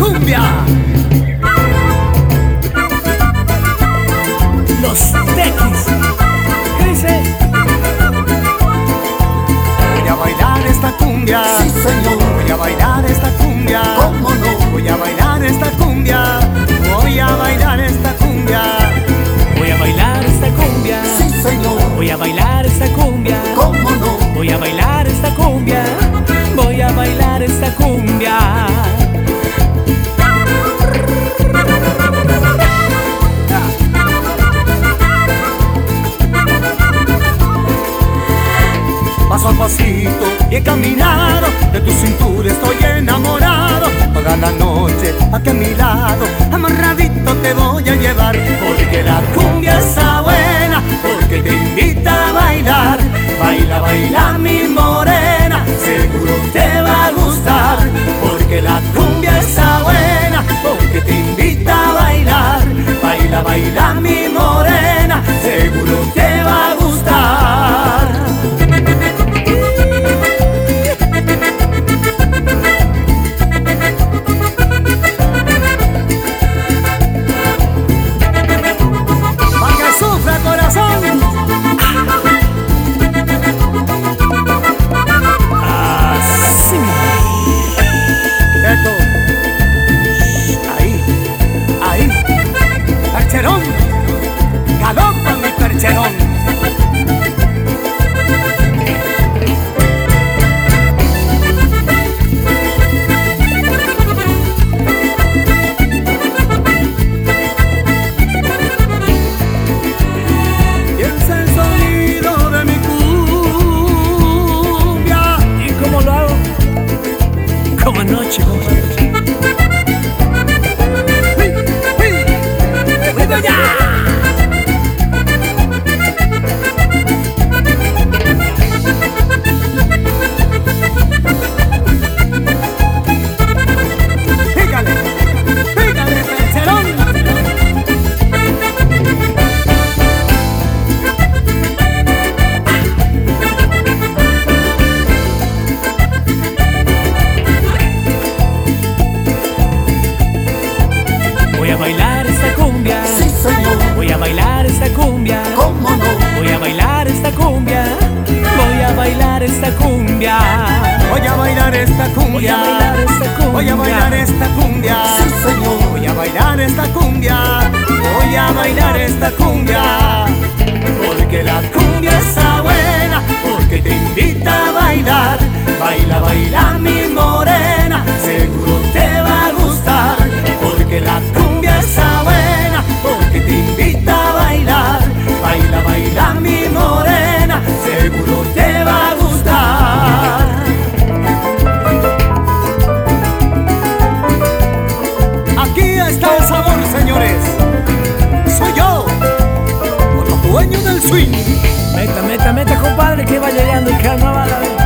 cumbia. Los Tequis. ¿Qué dice? Voy a bailar esta cumbia. Sí, señor. Voy a bailar esta cumbia. ¿Cómo no? Voy a bailar esta cumbia. Voy a bailar esta cumbia. Voy a bailar esta cumbia. Sí, señor. Voy a bailar esta cumbia. ¿Cómo no? Voy a bailar esta cumbia. Voy a bailar esta cumbia. Paso a pasito y he caminado, de tu cintura estoy enamorado. Toda la noche aquí a mi lado, amarradito te voy a llevar. Porque la cumbia está buena, porque te invita a bailar. Baila, baila mi morena, seguro te va a gustar. Porque la cumbia está buena, porque te invita a bailar. Baila, baila mi morena, seguro te va a gustar. Percherón, galopa mi percherón. Piensa el sonido de mi cumbia. ¿Y cómo lo hago? Como anoche, compadre. Voy a bailar esta cumbia. Sí, señor. Voy a bailar esta cumbia. ¿Cómo no? Voy a bailar esta cumbia. Voy a bailar esta cumbia. Voy a bailar esta cumbia. Voy a bailar esta cumbia. Voy a bailar esta cumbia. Sí, señor. Voy a bailar esta cumbia. Voy a bailar esta cumbia. Porque la cumbia está buena, porque te invita a bailar. Baila, baila mi morena, seguro te va a gustar. Porque la cumbia está buena, porque te invita a bailar. Baila, baila mi morena, seguro te va a gustar. Aquí está el sabor, señores. Soy yo, los dueños del swing. Meta, meta, meta, compadre, que va llegando el carnaval.